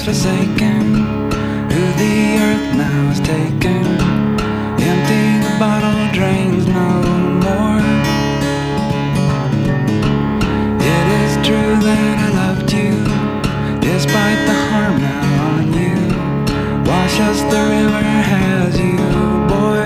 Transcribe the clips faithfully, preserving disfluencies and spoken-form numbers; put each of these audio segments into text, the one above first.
forsaken, who the earth now is taken. Empty the bottle drains no more. It is true that I loved you, despite the harm now on you. Wash us, the river has you, boy.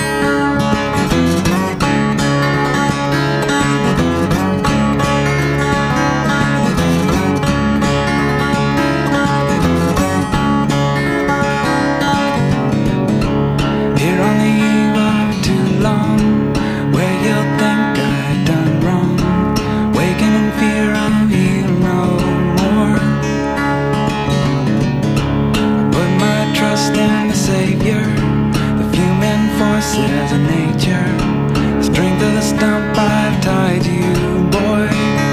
Here on the eve of too long, where you'll think I'd done wrong, waking in fear of you no more. Put my trust in the Savior, the human forces of nature, the strength of the stump I've tied you, boy.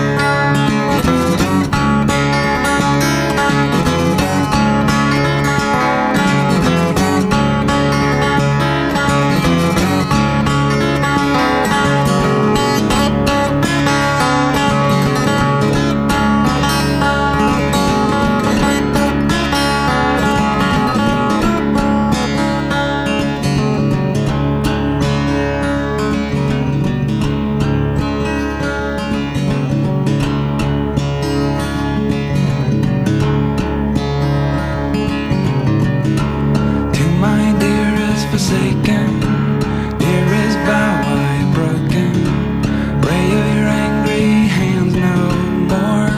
Forsaken, dearest vow I've broken. Pray of your angry hands no more.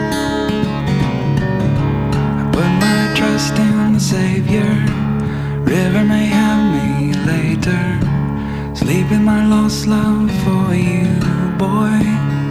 I put my trust in the Savior. River may have me later. Sleep in my lost love for you, boy.